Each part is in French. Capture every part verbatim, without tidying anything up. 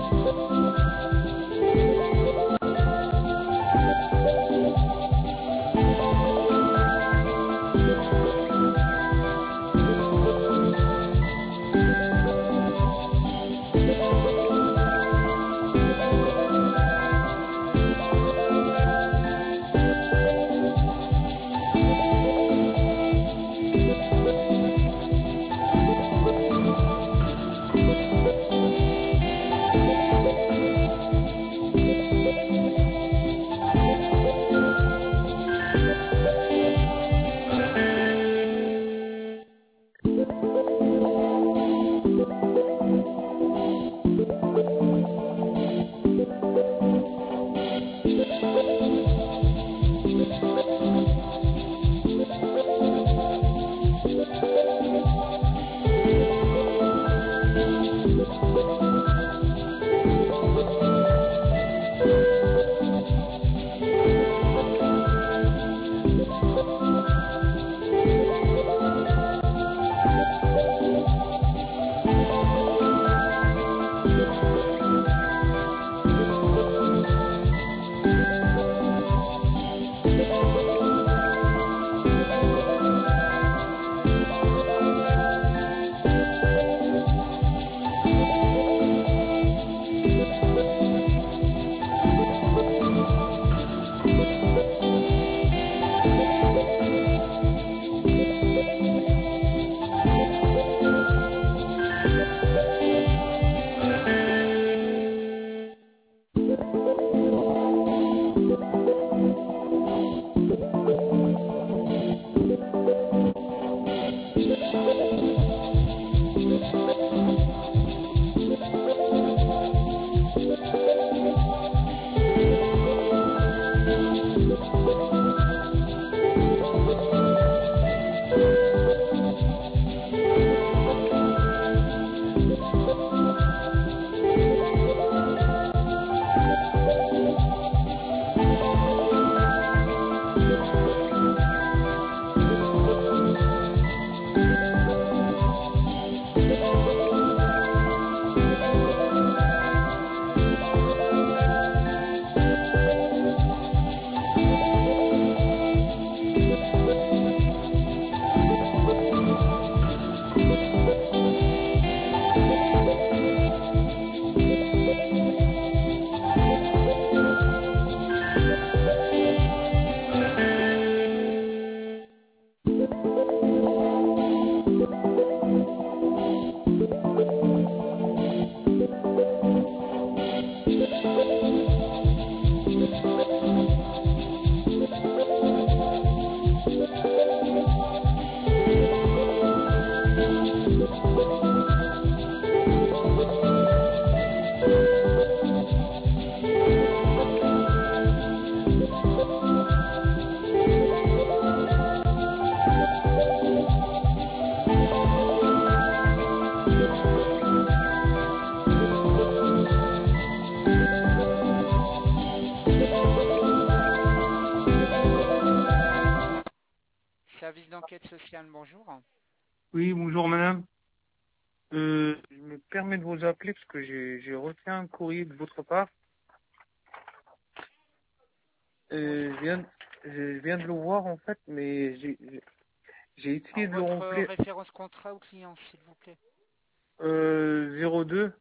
Service d'enquête sociale, bonjour. Oui, bonjour madame. Euh, je me permets de vous appeler parce que j'ai j'ai reçu un courrier de votre part. Euh, je, viens, je, je viens de le voir en fait, mais j'ai j'ai essayé Alors, de le votre remplir. référence contrat au client, s'il vous plaît. Euh, zéro deux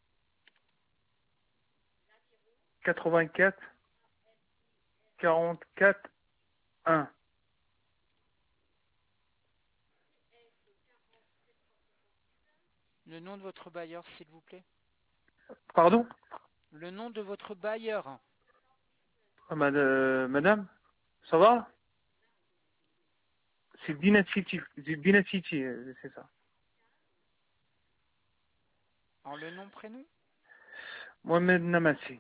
quatre-vingt-quatre quarante-quatre un. Le nom de votre bailleur, s'il vous plaît. Pardon? Le nom de votre bailleur. Ah, mad- euh, madame, ça va? C'est Dina City, c'est Dina City, euh, c'est ça. Alors, le nom, prénom. Mohamed Namassi.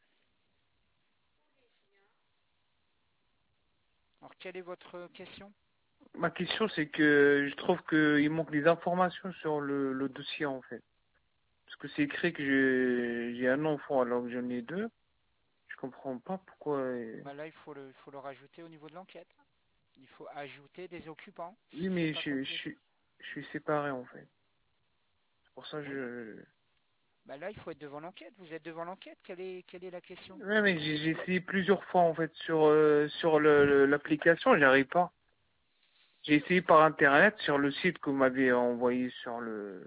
Alors, quelle est votre question? Ma question, c'est que je trouve qu'il manque des informations sur le, le dossier en fait. Parce que c'est écrit que j'ai j'ai un enfant alors que j'en ai deux. Je comprends pas pourquoi. euh, Bah là, il faut, le, il faut le rajouter au niveau de l'enquête. Il faut ajouter des occupants, Oui, si c'est mais pas je, je, complet. suis- je suis séparé en fait. C'est pour ça que Oui. je. Bah là, il faut être devant l'enquête. Vous êtes devant l'enquête. Quelle est, quelle est la question? Ouais, mais j'ai j'ai essayé plusieurs fois en fait sur euh, sur le le- l'application, j'y arrive pas. J'ai essayé par internet sur le site que vous m'avez envoyé sur le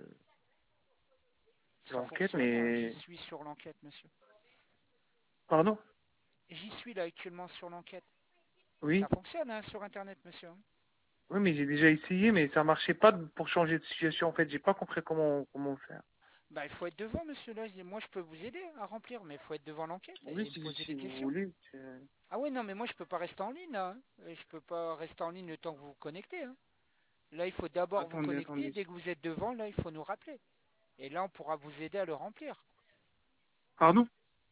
Ça l'enquête, fonctionne, hein. J'y mais suis sur l'enquête, monsieur. pardon? J'y suis là actuellement sur l'enquête. Ça Oui, fonctionne, hein, sur Internet, monsieur. oui, mais j'ai déjà essayé, mais ça marchait pas pour changer de situation en fait. J'ai pas compris comment comment faire. Bah, il faut être devant, monsieur. Là, moi, je peux vous aider à remplir, mais il faut être devant l'enquête Oui, et me si poser si des vous questions. voulez. c'est- Ah oui, non, mais moi, je peux pas rester en ligne, là, hein. Et je peux pas rester en ligne le temps que vous vous connectez, hein. Là, il faut d'abord vous Attendez, connecter. attendez. Dès que vous êtes devant, là, il faut nous rappeler. Et là, on pourra vous aider à le remplir. Pardon?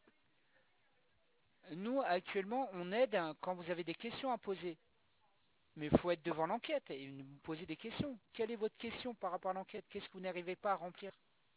Nous, actuellement, on aide hein, quand vous avez des questions à poser. Mais il faut être devant l'enquête et nous poser des questions. Quelle est votre question par rapport à l'enquête? Qu'est-ce que vous n'arrivez pas à remplir?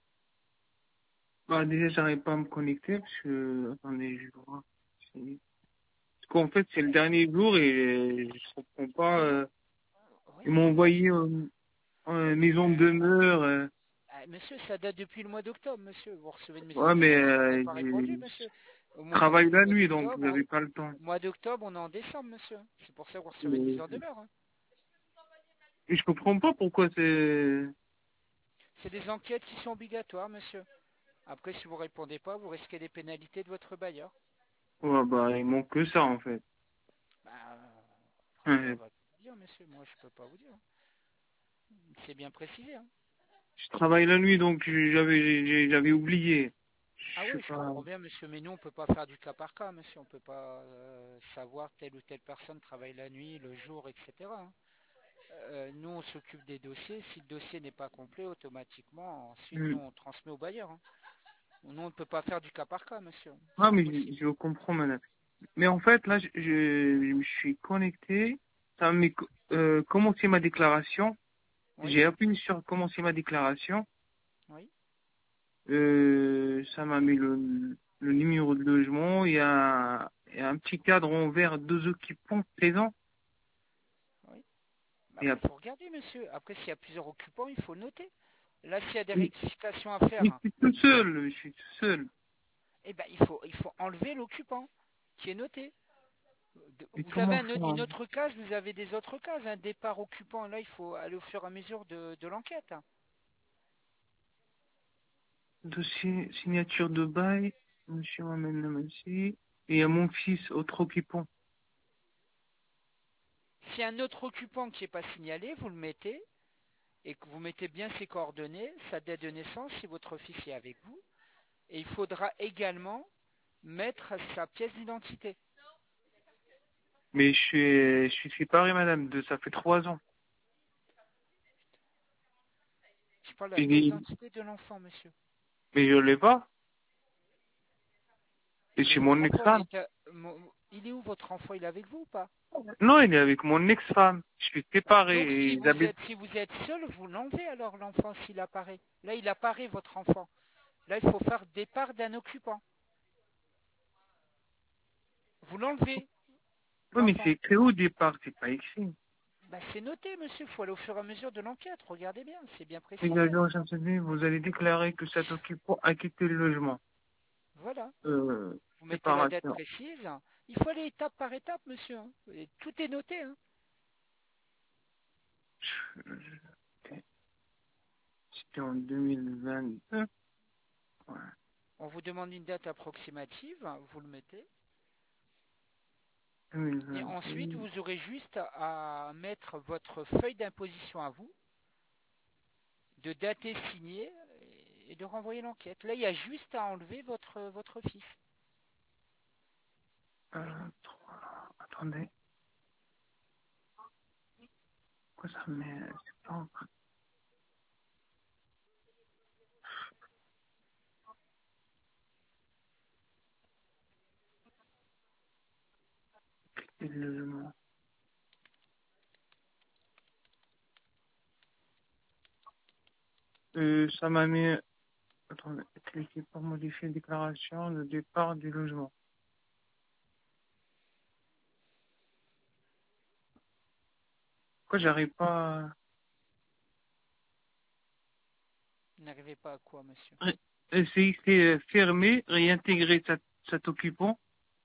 Bah déjà, j'arrive pas à me connecter parce que attendez, je vois. C'est- Parce qu'en fait, c'est le dernier jour et je comprends pas. euh, Oui, Ils mais m'ont il y a... envoyé euh, euh, maison de demeure. euh, Ah, monsieur, ça date depuis le mois d'octobre, monsieur. Vous recevez une maison Ouais, de mais demeure, vous n'avez euh, pas répondu, j'ai monsieur. Au je mois travaille du la mois nuit, donc vous d'octobre, n'avez on... pas le temps. au mois d'octobre, on est en décembre, monsieur. C'est pour ça que vous recevez une Mais- mise en demeure, hein. Et je comprends pas pourquoi c'est... C'est des enquêtes qui sont obligatoires, monsieur. Après, si vous répondez pas, vous risquez des pénalités de votre bailleur. Ouais, bah, il manque que ça, en fait. Bah, après, ça Ouais. va vous dire, monsieur. Moi, je peux pas vous dire. C'est bien précisé, hein. Je travaille la nuit, donc j'avais j'ai- j'avais oublié. Ah Je sais oui, je pas... comprends bien, monsieur, mais nous, on peut pas faire du cas par cas, monsieur. On peut pas euh, savoir telle ou telle personne travaille la nuit, le jour, et cetera, hein. Euh, nous, on s'occupe des dossiers. Si le dossier n'est pas complet, automatiquement, ensuite, Hmm. nous, on transmet au bailleur, hein. Nous, on ne peut pas faire du cas par cas, monsieur. Ah, C'est mais je, impossible. je comprends, madame. Mais en fait, là, je, je, je me suis connecté. Ça m'a mis co- euh, commencer ma déclaration. Oui, J'ai appuyé sur commencer ma déclaration. oui, Euh, ça m'a mis le, le numéro de logement. Il y a, il y a un petit cadre en vert, deux occupants présents. oui. Et Après, il après, faut regarder, monsieur. Après, s'il y a plusieurs occupants, il faut le noter. Là, s'il y a des rectifications à faire, mais hein, je suis tout seul, je suis tout seul. eh ben, il faut, il faut enlever l'occupant qui est noté. De- Et Vous avez comment un- faire? une autre case, vous avez des autres cases. Un départ occupant, là, il faut aller au fur et à mesure de, de l'enquête, hein. Dossier, signature de bail, monsieur Mohamed Namassi. Et il y a mon fils, autre occupant. Si un autre occupant qui n'est pas signalé, vous le mettez et que vous mettez bien ses coordonnées, sa date de naissance, si votre fils est avec vous. Et il faudra également mettre sa pièce d'identité. Mais je suis, je suis séparé, madame, de ça fait trois ans. Je parle de la Et, pièce d'identité de l'enfant, monsieur. mais je l'ai pas. Et Mais c'est votre mon enfant, il ex-femme. est, à- il est où votre enfant? Il est avec vous ou pas? Non, il est avec mon ex-femme. Je suis séparé Donc et si ils vous habitent. êtes si vous êtes seul, vous l'enlevez alors l'enfant s'il apparaît. Là, il apparaît votre enfant. Là, il faut faire départ d'un occupant. Vous l'enlevez, Oui, mais c'est l'enfant. écrit au départ, c'est pas écrit. Bah, c'est noté, monsieur. Il faut aller au fur et à mesure de l'enquête. Regardez bien, c'est bien Les précisé. agents chanceliers, vous allez déclarer que cet occupant a quitté le logement. Voilà. Euh, Vous mettez la date séparation. précise. Il faut aller étape par étape, monsieur, hein. Et tout est noté, hein. C'était en deux mille vingt-deux. Ouais. On vous demande une date approximative, vous le mettez. Et ensuite, deux mille vingt-deux. vous aurez juste à mettre votre feuille d'imposition à vous, de dater, signer et de renvoyer l'enquête. Là, il y a juste à enlever votre, votre fils. Euh, trois. Attendez. Pourquoi ça me met... C'est pas encore quitté le logement. Euh, ça m'a mis... Attendez. Cliquez pour modifier la déclaration de départ du logement. Pourquoi j'arrive pas... Vous n'arrivez pas à quoi, monsieur? euh, c'est écrit euh, fermer, réintégrer cet, cet occupant.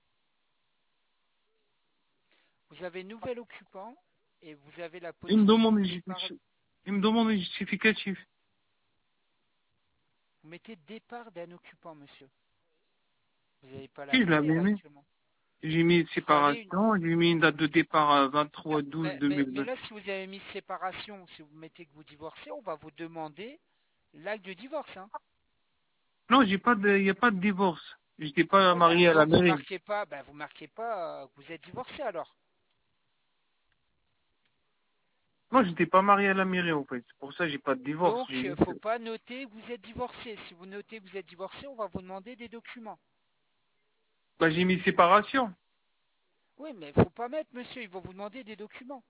Vous avez nouvel occupant et vous avez la Il me demande possibilité un de départ. justificatif. Il me demande un justificatif. Vous mettez départ d'un occupant, monsieur. Vous n'avez pas la Si, je journée l'avais là mis. actuellement. J'ai mis Il faut aller une... séparation, j'ai mis une date de départ à Ah, vingt-trois douze mais, mais, mais deux mille vingt. là, si vous avez mis séparation, si vous mettez que vous divorcez, on va vous demander l'acte de divorce. Hein. Non, j'ai pas de, il n'y a pas de divorce. J'étais pas Oui, bah, marié à la donc vous mairie. marquez pas, bah, vous marquez pas euh, que vous êtes divorcé alors. Non, j'étais pas marié à la mairie, en fait. C'est pour ça que j'ai pas de divorce. Donc, J'ai il ne juste, faut pas noter que vous êtes divorcé. Si vous notez que vous êtes divorcé, on va vous demander des documents. bah, j'ai mis séparation. Oui, mais il ne faut pas mettre, monsieur, ils vont vous demander des documents.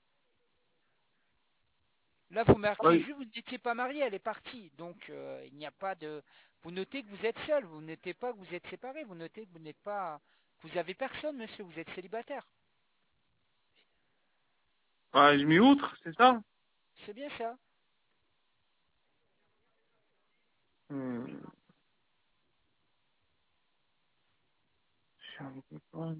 Là, vous marquez Ouais. juste, vous n'étiez pas marié, elle est partie. Donc, euh, il n'y a pas de... Vous notez que vous êtes seul, vous ne notez pas que vous êtes séparé, vous notez que vous n'êtes pas... que vous avez personne, monsieur, vous êtes célibataire. Bah, j'ai mis outre, c'est ça? C'est bien ça. Hmm. Je sais pas.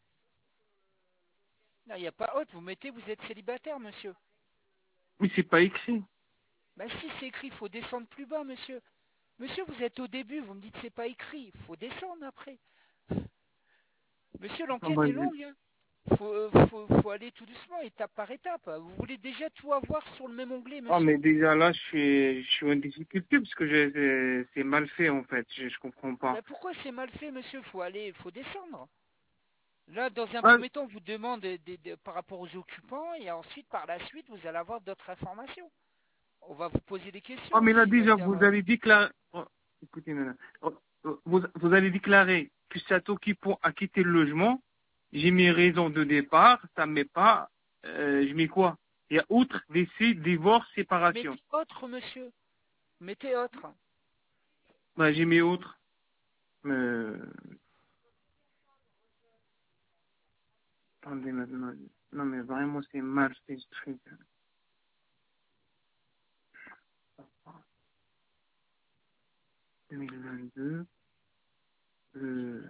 Non, il n'y a pas autre, vous mettez vous êtes célibataire, monsieur. Mais c'est pas écrit. Ben si c'est écrit, il faut descendre plus bas, monsieur. Monsieur, vous êtes au début, vous me dites c'est pas écrit, il faut descendre après. Monsieur, Ah, l'enquête bah, est je- longue. Il faut, euh, faut, faut aller tout doucement, étape par étape. Vous voulez déjà tout avoir sur le même onglet, ah, monsieur. mais déjà là, je suis, je suis en difficulté parce que j'ai- c'est c'est mal fait, en fait. Je, je comprends pas. Ben pourquoi c'est mal fait, monsieur? Faut aller, faut descendre. Là, dans un Ah, premier temps, on vous demande des- des- par rapport aux occupants et ensuite, par la suite, vous allez avoir d'autres informations. On va vous poser des ah, questions mais là, aussi. On va déjà, dire, vous euh, allez déclarer, oh, écoutez, maintenant. Oh, oh, vous, vous allez déclarer que cet occupant a quitté le logement. J'ai mis raison de départ, ça me met pas, euh, je mets quoi? Il y a outre, décès, divorce, séparation. mettez autre, monsieur. Mettez autre. Bah, j'ai mis autre. Euh, attendez maintenant. Non, mais vraiment, c'est mal fait ce truc. deux mille vingt-deux. Euh,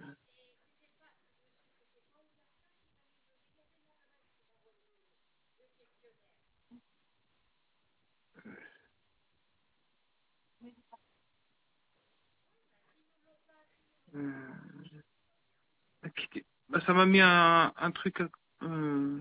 euh, quitter- bah, ça m'a mis un, un truc. Euh,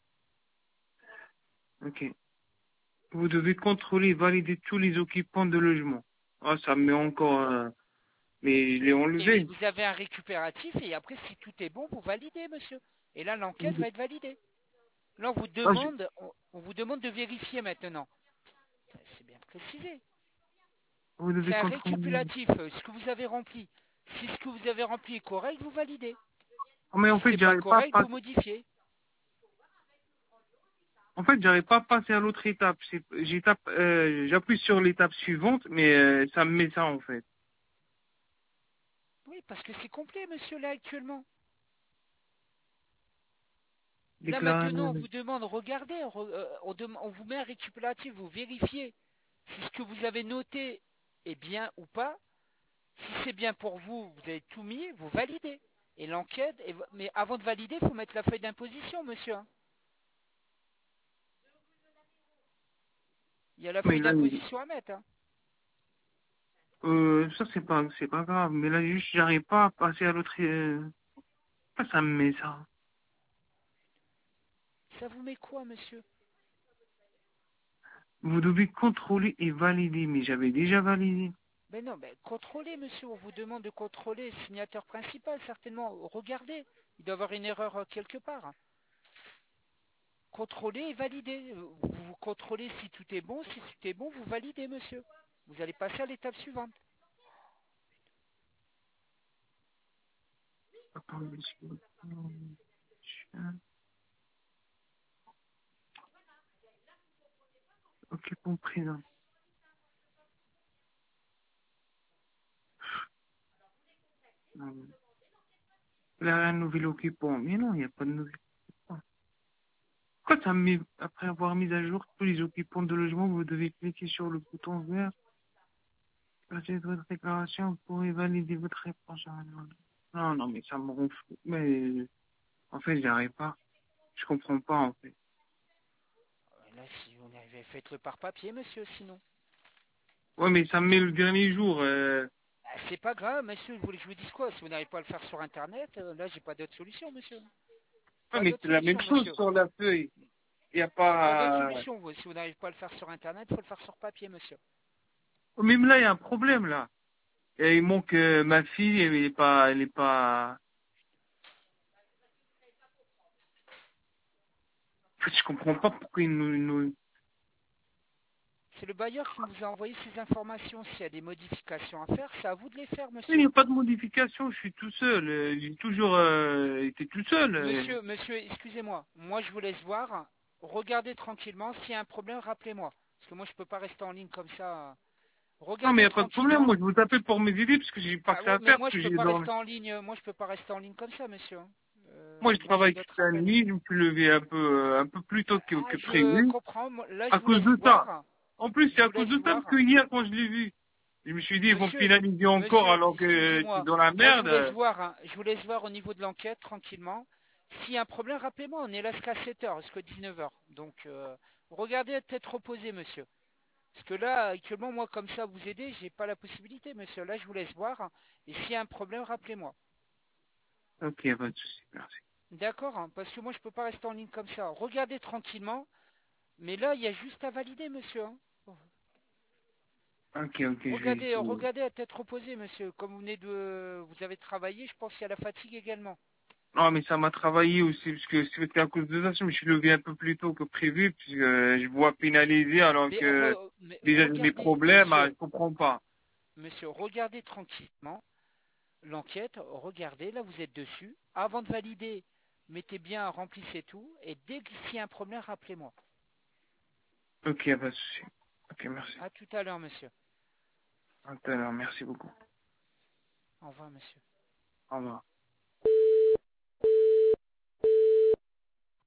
ok. Vous devez contrôler et valider tous les occupants de logement. Ah, ça me met encore. euh, mais je l'ai Et enlevé. vous avez un récupératif et après, si tout est bon, vous validez, monsieur. Et là, l'enquête va être validée. Là, on vous Ah, je- demande, on, on vous demande de vérifier maintenant. C'est bien précisé. vous devez C'est un contrôler. récupératif, euh, ce que vous avez rempli. Si ce que vous avez rempli est correct, vous validez. Ah, mais en Si fait, c'est pas j'arrive pas à correct, vous passer. modifiez. En fait, j'arrive pas à passer à l'autre étape. C'est- j'étape, euh, J'appuie sur l'étape suivante, mais euh, ça me met ça en fait. Oui, parce que c'est complet, monsieur, là, actuellement. Là, Déclarer. maintenant, on vous demande, regardez, on, re- euh, on dem- on vous met un récupératif, vous vérifiez si ce que vous avez noté est bien ou pas. Si c'est bien pour vous, vous avez tout mis, vous validez. Et l'enquête, est- mais avant de valider, il faut mettre la feuille d'imposition, monsieur. Hein. Il y a la Mais feuille là, d'imposition à mettre. Hein. euh, ça c'est pas, c'est pas grave. Mais là, juste, j'arrive pas à passer à l'autre. Euh... Pourquoi ça me met ça? Ça vous met quoi, monsieur? Vous devez contrôler et valider. Mais j'avais déjà validé. Ben non, ben contrôlez, monsieur. On vous demande de contrôler le signateur principal, certainement. Regardez, il doit y avoir une erreur euh, quelque part. Contrôlez et validez. Vous, vous contrôlez si tout est bon. Si tout est bon, vous validez, monsieur. Vous allez passer à l'étape suivante. Attendez, je- occupant présent. Non. Là, un nouvel occupant. Mais non, il n'y a pas de nouvel occupant. Pourquoi ça me met, après avoir mis à jour tous les occupants de logement, vous devez cliquer sur le bouton vert. Passez votre déclaration, vous pourrez valider votre réponse. Non, non, mais ça me ronfle. Mais en fait, j'y arrive pas. Je comprends pas, en fait. Là, si vous n'arrivez, faites-le par papier, monsieur, sinon. Ouais, mais ça me met le dernier jour. Euh... Ah, c'est pas grave, monsieur, vous voulez que je vous dise quoi? Si vous n'arrivez pas à le faire sur Internet, euh, là, j'ai pas d'autre solution, monsieur. Ouais, Pas mais d'autre c'est la même solution, chose monsieur. sur la feuille. Il n'y a Il n'y a pas d'autre pas... solution, vous. Si vous n'arrivez pas à le faire sur Internet, il faut le faire sur papier, monsieur. Oh, même là, il y a un problème, là. Et il manque euh, ma fille, elle est pas... Elle est pas... En fait, je comprends pas pourquoi ils nous... nous... C'est le bailleur qui vous a envoyé ces informations. S'il y a des modifications à faire, c'est à vous de les faire, Il n'y monsieur. a pas de modification, je suis tout seul. Euh, J'ai toujours euh, été tout seul. euh. Monsieur, monsieur, excusez-moi. Moi, je vous laisse voir. Regardez tranquillement. S'il y a un problème, rappelez-moi. Parce que moi, je ne peux pas rester en ligne comme ça. Non, mais il Regardez n'y a pas de problème. tranquillement. Moi, je vous appelle pour m'aider parce que j'ai pas Bah que ça ouais, à mais faire, moi, parce je que peux j'ai pas dormi. rester en ligne. Moi, je peux pas rester en ligne comme ça, monsieur. Moi, Euh, je moi, j'ai travaille toute d'autres la appels. nuit, je me suis levé un peu, euh, un peu plus tôt que, Ah, que je prévu, comprends. Moi, là, à je vous cause laisse de ça. voir. En plus, Je c'est à vous cause de laisse ça, parce voir. que hier, quand je l'ai vu, je me suis dit, ils vont Monsieur, finaliser encore monsieur, alors que tu es excusez-moi. dans la Moi, je vous laisse merde. voir. Hein. Je vous laisse voir au niveau de l'enquête tranquillement. S'il y a un problème, rappelez-moi. On est là jusqu'à sept heures, jusqu'à dix-neuf heures. Donc, euh, regardez à tête reposée, monsieur. Parce que là, actuellement, moi, comme ça, vous aider, j'ai pas la possibilité, monsieur. Là, je vous laisse voir. Et s'il y a un problème, rappelez-moi. Ok, pas de souci, merci. D'accord, hein, parce que moi, je peux pas rester en ligne comme ça. Regardez tranquillement. Mais là, il y a juste à valider, monsieur. Hein. Ok, ok, je vais Regardez, essayer. regardez à tête reposée, monsieur. Comme vous venez de, vous avez travaillé, je pense qu'il y a la fatigue également. Non, mais ça m'a travaillé aussi, parce que c'était à cause de ça, je me suis levé un peu plus tôt que prévu, puis euh, je vois pénaliser alors Mais, que re- mais déjà j'ai des regardez, problèmes, ah, monsieur, je comprends pas. monsieur, regardez tranquillement l'enquête. Regardez, là, vous êtes dessus. Avant de valider, mettez bien, remplissez tout. Et dès qu'il y a un problème, rappelez-moi. Ok, pas de souci. Ok, merci. À tout à l'heure, monsieur. À tout à l'heure, merci beaucoup. Au revoir, monsieur. Au revoir.